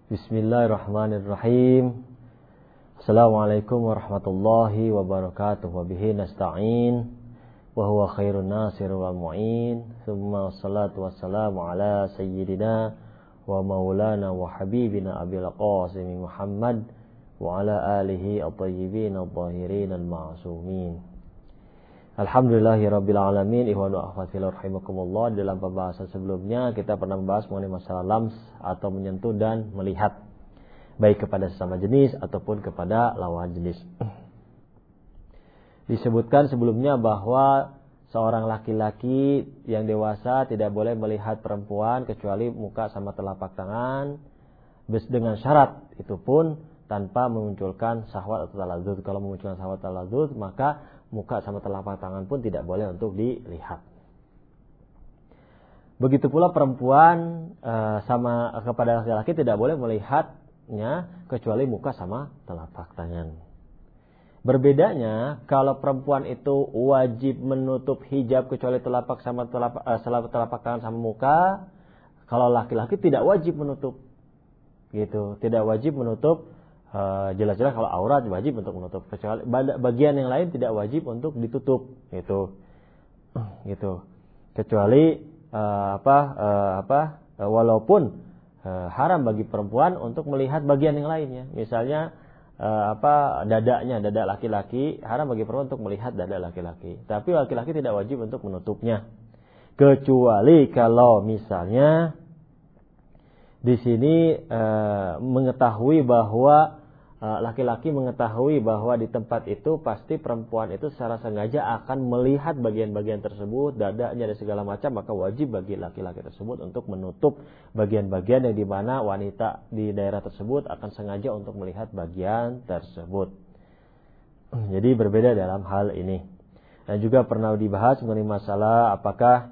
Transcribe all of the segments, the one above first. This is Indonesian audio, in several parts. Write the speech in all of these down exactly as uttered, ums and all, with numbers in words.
Bismillahirrahmanirrahim. Assalamualaikum warahmatullahi wabarakatuh. Wabihi nasta'in. Wa huwa khairun nasir wa mu'in. Thumma salatu wassalamu ala sayyidina wa maulana wa habibina abil qasim Muhammad wa ala alihi at-tayyibin at-tahirin al-ma'sumin. Alhamdulillahirabbil alamin. Ikhwanu akhwat fillah rahimakumullah. Dalam pembahasan sebelumnya kita pernah membahas mengenai masalah lams atau menyentuh dan melihat, baik kepada sesama jenis ataupun kepada lawan jenis. Disebutkan sebelumnya bahwa seorang laki-laki yang dewasa tidak boleh melihat perempuan kecuali muka sama telapak tangan, dengan syarat itu pun tanpa memunculkan syahwat atau taladzuz. Kalau memunculkan syahwat atau taladzuz, maka muka sama telapak tangan pun tidak boleh untuk dilihat. Begitu pula perempuan e, sama kepada laki-laki tidak boleh melihatnya kecuali muka sama telapak tangan. Berbedanya kalau perempuan itu wajib menutup hijab kecuali telapak sama telapak, e, telapak tangan sama muka, kalau laki-laki tidak wajib menutup. Gitu, tidak wajib menutup. Uh, jelas-jelas kalau aurat wajib untuk menutup, kecuali bagian yang lain tidak wajib untuk ditutup, gitu, gitu. Kecuali uh, apa, uh, apa, uh, walaupun uh, haram bagi perempuan untuk melihat bagian yang lainnya, misalnya uh, apa, dadanya, dada laki-laki, haram bagi perempuan untuk melihat dada laki-laki, tapi laki-laki tidak wajib untuk menutupnya, kecuali kalau misalnya di sini uh, mengetahui bahwa laki-laki mengetahui bahwa di tempat itu pasti perempuan itu secara sengaja akan melihat bagian-bagian tersebut, dadanya dan segala macam, maka wajib bagi laki-laki tersebut untuk menutup bagian-bagian yang dimana wanita di daerah tersebut akan sengaja untuk melihat bagian tersebut. Jadi berbeda dalam hal ini. Dan juga pernah dibahas mengenai masalah apakah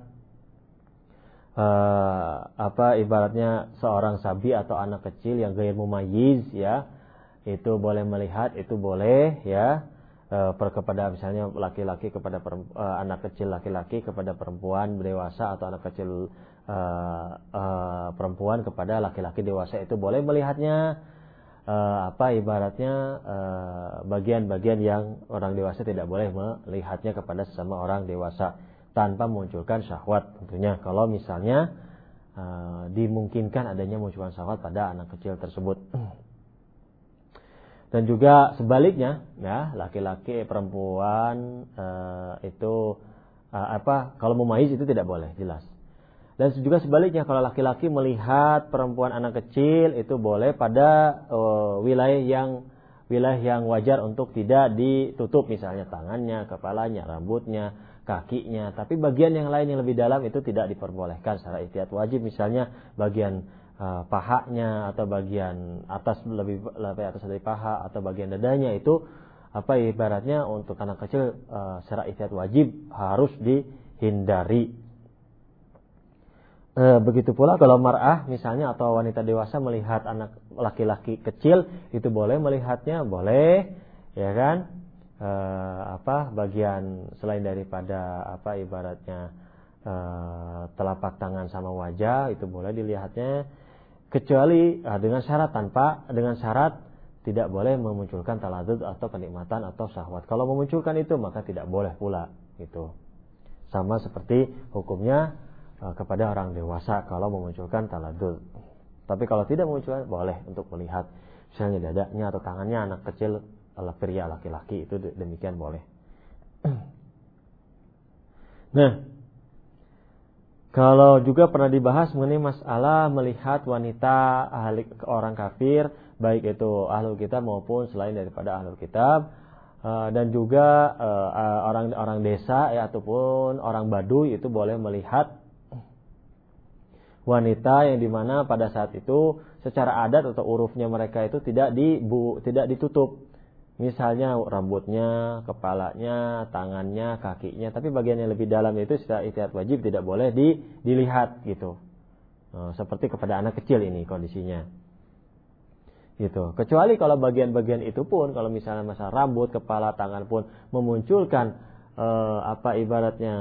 uh, apa ibaratnya seorang sabi atau anak kecil yang ghair mumayyiz, ya, itu boleh melihat, itu boleh, ya, e, per kepada misalnya laki-laki kepada per, e, anak kecil laki-laki kepada perempuan dewasa, atau anak kecil e, e, perempuan kepada laki-laki dewasa, itu boleh melihatnya, e, apa ibaratnya e, bagian-bagian yang orang dewasa tidak boleh melihatnya kepada sesama orang dewasa tanpa memunculkan syahwat tentunya. Kalau misalnya e, dimungkinkan adanya munculkan syahwat pada anak kecil tersebut. Dan juga sebaliknya, ya, laki-laki perempuan e, itu e, apa kalau mumayyiz itu tidak boleh, jelas. Dan juga sebaliknya, kalau laki-laki melihat perempuan anak kecil itu boleh pada e, wilayah yang wilayah yang wajar untuk tidak ditutup, misalnya tangannya, kepalanya, rambutnya, kakinya. Tapi bagian yang lain yang lebih dalam itu tidak diperbolehkan secara ihtiyat wajib, misalnya bagian Uh, pahanya atau bagian atas lebih lebih atas dari paha atau bagian dadanya, itu apa ibaratnya untuk anak kecil uh, secara ihtiyat wajib harus dihindari. Uh, begitu pula kalau mar'ah misalnya atau wanita dewasa melihat anak laki-laki kecil, itu boleh melihatnya, boleh, ya kan? Uh, apa bagian selain daripada apa ibaratnya uh, telapak tangan sama wajah, itu boleh dilihatnya, kecuali uh, dengan syarat tanpa dengan syarat tidak boleh memunculkan taladzuz atau kenikmatan atau syahwat. Kalau memunculkan itu maka tidak boleh pula, gitu. Sama seperti hukumnya uh, kepada orang dewasa kalau memunculkan taladzuz. Tapi kalau tidak memunculkan, boleh untuk melihat misalnya dadanya atau tangannya anak kecil, ala pria laki-laki, itu demikian boleh. Nah, kalau juga pernah dibahas mengenai masalah melihat wanita ahli orang kafir, baik itu ahlul kitab maupun selain daripada ahlul kitab, dan juga orang-orang desa, ya, ataupun orang Baduy itu boleh melihat wanita yang dimana pada saat itu secara adat atau urufnya mereka itu tidak dibu, tidak ditutup. Misalnya rambutnya, kepalanya, tangannya, kakinya, tapi bagian yang lebih dalam itu secara ihtiyat wajib tidak boleh di, dilihat, gitu. Nah, seperti kepada anak kecil ini kondisinya, gitu. Kecuali kalau bagian-bagian itu pun, kalau misalnya masalah rambut, kepala, tangan pun memunculkan eh, apa ibaratnya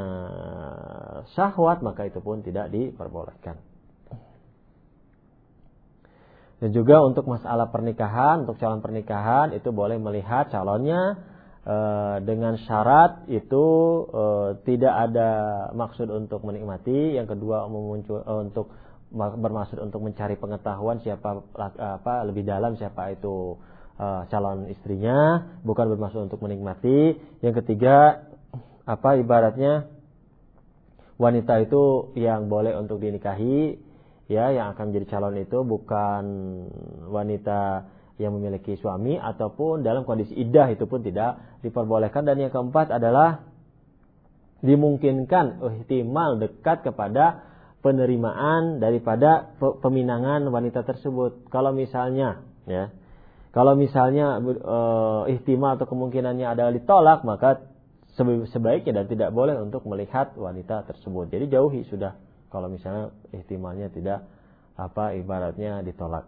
syahwat, maka itu pun tidak diperbolehkan. Dan juga untuk masalah pernikahan, untuk calon pernikahan itu boleh melihat calonnya e, dengan syarat itu e, tidak ada maksud untuk menikmati. Yang kedua memuncul, e, untuk bermaksud untuk mencari pengetahuan siapa apa lebih dalam siapa itu e, calon istrinya, bukan bermaksud untuk menikmati. Yang ketiga apa ibaratnya wanita itu yang boleh untuk dinikahi, ya, yang akan menjadi calon itu bukan wanita yang memiliki suami ataupun dalam kondisi iddah, itu pun tidak diperbolehkan. Dan yang keempat adalah dimungkinkan ihtimal dekat kepada penerimaan daripada peminangan wanita tersebut. Kalau misalnya ya, kalau misalnya e, ihtimal atau kemungkinannya adalah ditolak, maka sebaiknya dan tidak boleh untuk melihat wanita tersebut. Jadi jauhi sudah. Kalau misalnya ihtimalnya tidak apa ibaratnya ditolak.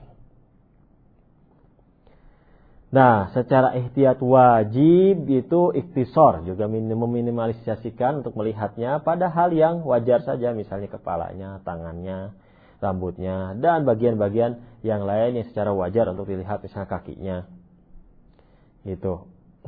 Nah, secara ihtiyat wajib itu ikhtisar, juga meminimalisasikan untuk melihatnya pada hal yang wajar saja, misalnya kepalanya, tangannya, rambutnya, dan bagian-bagian yang lain yang secara wajar untuk dilihat, misalnya kakinya. Gitu.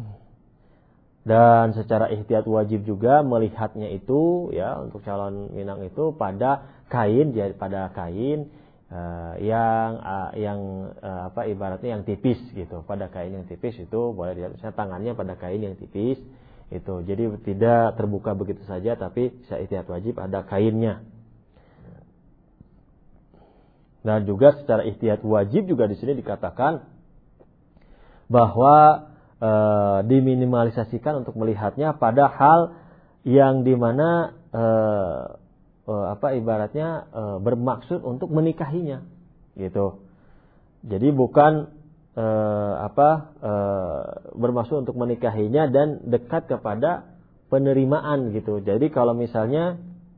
Dan secara ihtiyat wajib juga melihatnya itu ya untuk calon minang itu pada kain, pada kain uh, yang uh, yang uh, apa ibaratnya yang tipis gitu. Pada kain yang tipis itu boleh dilihat, misalnya tangannya pada kain yang tipis itu. Jadi tidak terbuka begitu saja, tapi secara ihtiyat wajib ada kainnya. Dan juga secara ihtiyat wajib juga di sini dikatakan bahwa E, diminimalisasikan untuk melihatnya pada hal yang dimana e, e, apa ibaratnya e, bermaksud untuk menikahinya, gitu. Jadi bukan e, apa e, bermaksud untuk menikahinya dan dekat kepada penerimaan, gitu. Jadi kalau misalnya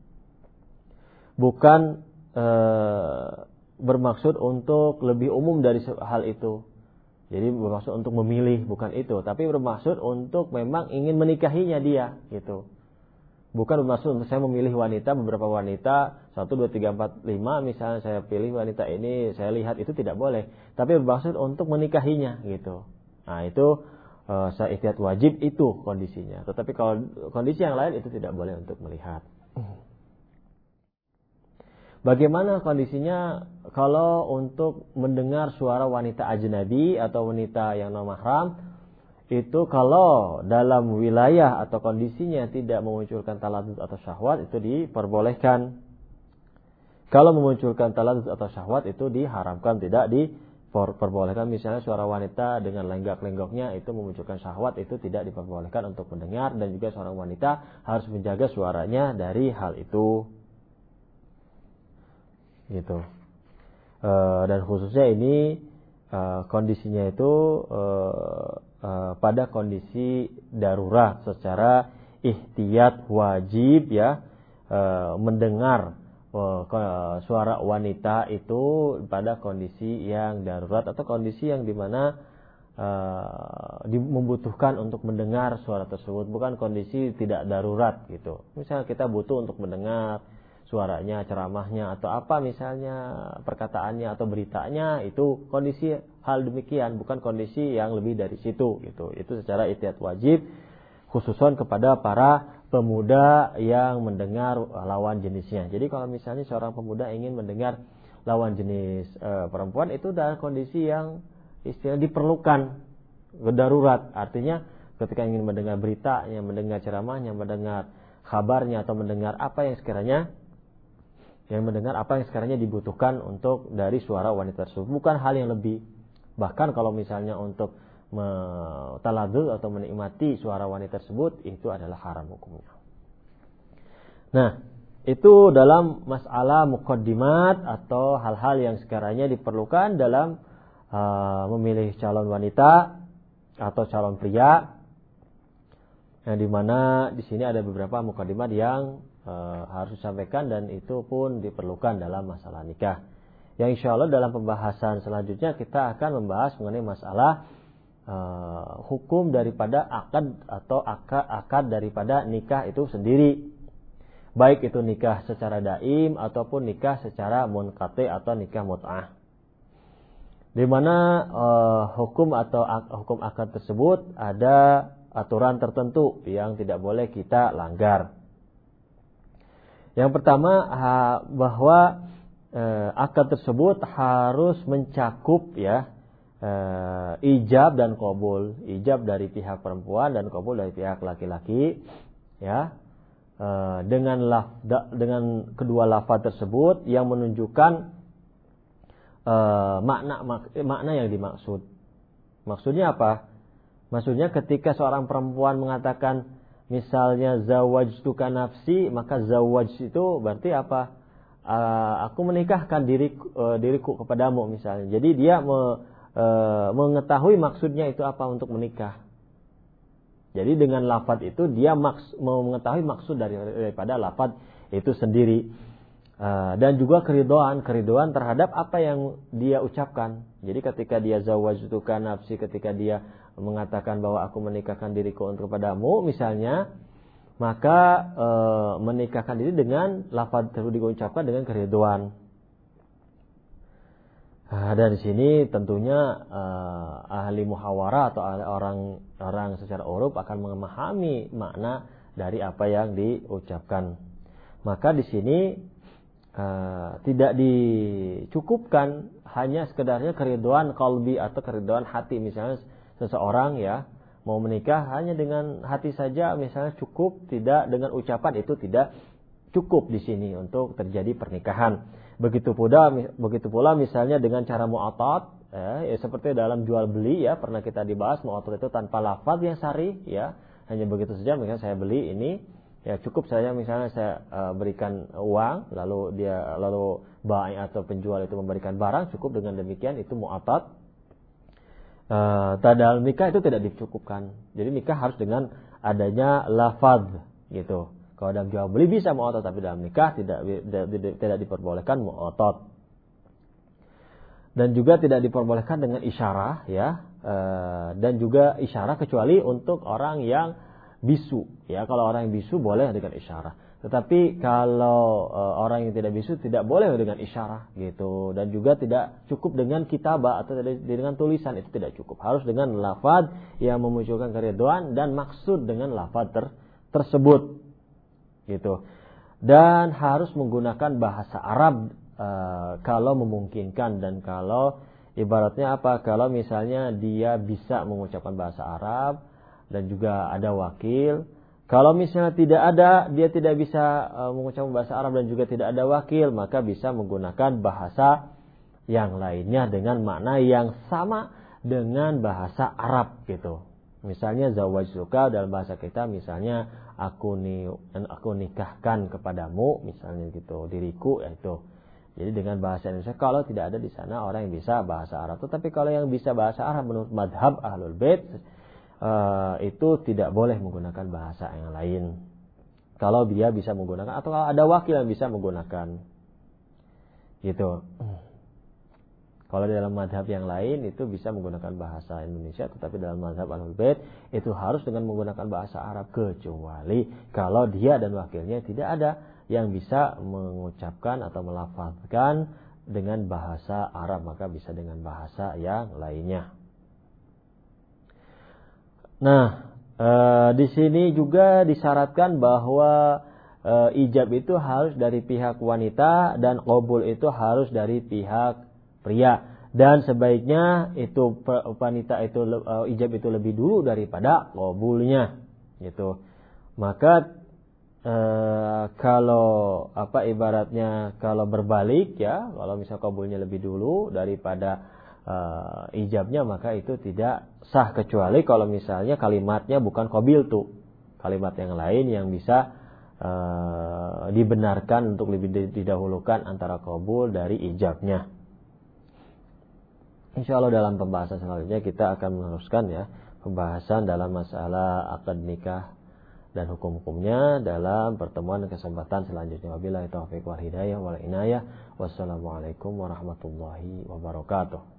bukan e, bermaksud untuk lebih umum dari hal itu. Jadi bermaksud untuk memilih, bukan itu, tapi bermaksud untuk memang ingin menikahinya dia, gitu. Bukan bermaksud untuk saya memilih wanita, beberapa wanita, satu, dua, tiga, empat, lima, misalnya saya pilih wanita ini, saya lihat, itu tidak boleh. Tapi bermaksud untuk menikahinya, gitu. Nah itu, e, saya ihtiyat wajib itu kondisinya. Tetapi kalau kondisi yang lain itu tidak boleh untuk melihat. Bagaimana kondisinya kalau untuk mendengar suara wanita ajnabi atau wanita yang non mahram? Itu kalau dalam wilayah atau kondisinya tidak memunculkan taladud atau syahwat, itu diperbolehkan. Kalau memunculkan taladud atau syahwat itu diharamkan, tidak diperbolehkan. Misalnya suara wanita dengan lenggak-lenggoknya itu memunculkan syahwat, itu tidak diperbolehkan untuk mendengar. Dan juga seorang wanita harus menjaga suaranya dari hal itu. Gitu. E, dan khususnya ini e, kondisinya itu e, e, pada kondisi darurat secara ihtiyat wajib ya, e, mendengar e, ke, suara wanita itu pada kondisi yang darurat atau kondisi yang dimana e, membutuhkan untuk mendengar suara tersebut, bukan kondisi tidak darurat gitu. Misalnya kita butuh untuk mendengar suaranya, ceramahnya atau apa misalnya perkataannya atau beritanya, itu kondisi hal demikian, bukan kondisi yang lebih dari situ gitu. Itu secara ihtiyat wajib khususon kepada para pemuda yang mendengar lawan jenisnya. Jadi kalau misalnya seorang pemuda ingin mendengar lawan jenis e, perempuan, itu dalam kondisi yang istilah diperlukan, darurat. Artinya ketika ingin mendengar beritanya, mendengar ceramahnya, mendengar kabarnya atau mendengar apa yang sekiranya yang mendengar apa yang sekarangnya dibutuhkan untuk dari suara wanita tersebut, bukan hal yang lebih. Bahkan kalau misalnya untuk taladud atau menikmati suara wanita tersebut, itu adalah haram hukumnya. Nah, itu dalam masalah muqaddimat atau hal-hal yang sekarangnya diperlukan dalam uh, memilih calon wanita atau calon pria. Yang dimana di sini ada beberapa muqaddimat yang E, harus disampaikan dan itu pun diperlukan dalam masalah nikah. Yang insya Allah dalam pembahasan selanjutnya kita akan membahas mengenai masalah e, hukum daripada akad atau akad, akad daripada nikah itu sendiri. Baik itu nikah secara daim ataupun nikah secara munqati atau nikah mut'ah. di mana uh, hukum atau ak- hukum akad tersebut ada aturan tertentu yang tidak boleh kita langgar. Yang pertama ha, bahwa uh, akad tersebut harus mencakup ya uh, ijab dan qabul, ijab dari pihak perempuan dan qabul dari pihak laki-laki, ya, uh, dengan laf, da, dengan kedua lafaz tersebut yang menunjukkan Uh, makna mak, makna yang dimaksud. Maksudnya apa? Maksudnya ketika seorang perempuan mengatakan misalnya zawajtuka nafsi, maka zawaj itu berarti apa? Uh, aku menikahkan diriku, uh, diriku kepadamu misalnya. Jadi dia me, uh, mengetahui maksudnya itu apa untuk menikah. Jadi dengan lafaz itu dia maks, mengetahui maksud dari, daripada lafaz itu sendiri. Uh, dan juga keridoan, keridoan terhadap apa yang dia ucapkan. Jadi ketika dia zawajtuka nafsi, ketika dia mengatakan bahwa aku menikahkan diriku untuk padamu misalnya, maka uh, menikahkan diri dengan lafaz tersebut diucapkan dengan keridoan. Uh, dan di sini tentunya uh, ahli muhawarah atau orang orang secara uruf akan memahami makna dari apa yang diucapkan. Maka di sini Uh, tidak dicukupkan hanya sekedarnya keriduan qalbi atau keriduan hati. Misalnya seseorang ya mau menikah hanya dengan hati saja misalnya cukup, tidak dengan ucapan itu tidak cukup di sini untuk terjadi pernikahan. Begitu pula begitu pula misalnya dengan cara mu'atat ya, ya seperti dalam jual beli ya, pernah kita dibahas mu'atat itu tanpa lafaz yang sharih ya, hanya begitu saja. Misalnya saya beli ini, ya cukup saya misalnya saya uh, berikan uang, lalu dia lalu bai atau penjual itu memberikan barang, cukup dengan demikian itu mu'atat. Uh, dalam nikah itu tidak dicukupkan. Jadi nikah harus dengan adanya lafaz gitu. Kalau dalam jual beli bisa mu'atat, tapi dalam nikah tidak tidak, tidak diperbolehkan mu'atat. Dan juga tidak diperbolehkan dengan isyarah ya, uh, dan juga isyarah kecuali untuk orang yang bisu ya. Kalau orang yang bisu boleh dengan isyarah, tetapi kalau e, orang yang tidak bisu tidak boleh dengan isyarah gitu. Dan juga tidak cukup dengan kitabah atau dengan tulisan, itu tidak cukup, harus dengan lafaz yang memunculkan keriduan dan maksud dengan lafaz ter, tersebut gitu. Dan harus menggunakan bahasa Arab e, kalau memungkinkan, dan kalau ibaratnya apa, kalau misalnya dia bisa mengucapkan bahasa Arab dan juga ada wakil. Kalau misalnya tidak ada, dia tidak bisa uh, mengucapkan bahasa Arab dan juga tidak ada wakil, maka bisa menggunakan bahasa yang lainnya dengan makna yang sama dengan bahasa Arab gitu. Misalnya zawajtuka dalam bahasa kita misalnya aku ni aku nikahkan kepadamu misalnya gitu, diriku itu. Jadi dengan bahasa Indonesia kalau tidak ada di sana orang yang bisa bahasa Arab. Tetapi kalau yang bisa bahasa Arab menurut madhab Ahlul Bait Uh, itu tidak boleh menggunakan bahasa yang lain. Kalau dia bisa menggunakan atau kalau ada wakil yang bisa menggunakan, gitu. Kalau dalam madhab yang lain itu bisa menggunakan bahasa Indonesia, tetapi dalam madhab Ahlul Bait itu harus dengan menggunakan bahasa Arab, kecuali kalau dia dan wakilnya tidak ada yang bisa mengucapkan atau melafazkan dengan bahasa Arab, maka bisa dengan bahasa yang lainnya. Nah, e, di sini juga disyaratkan bahwa e, ijab itu harus dari pihak wanita dan qabul itu harus dari pihak pria. Dan sebaiknya itu wanita itu e, ijab itu lebih dulu daripada qabulnya, gitu. Maka e, kalau apa ibaratnya kalau berbalik ya, kalau misal qabulnya lebih dulu daripada Uh, ijabnya, maka itu tidak sah, kecuali kalau misalnya kalimatnya bukan qabiltu, kalimat yang lain yang bisa uh, dibenarkan untuk lebih didahulukan antara qabul dari ijabnya. Insyaallah dalam pembahasan selanjutnya kita akan meneruskan ya pembahasan dalam masalah akad nikah dan hukum-hukumnya dalam pertemuan dan kesempatan selanjutnya. Wabillahi taufiq wal hidayah wal inayah. Wassalamualaikum warahmatullahi wabarakatuh.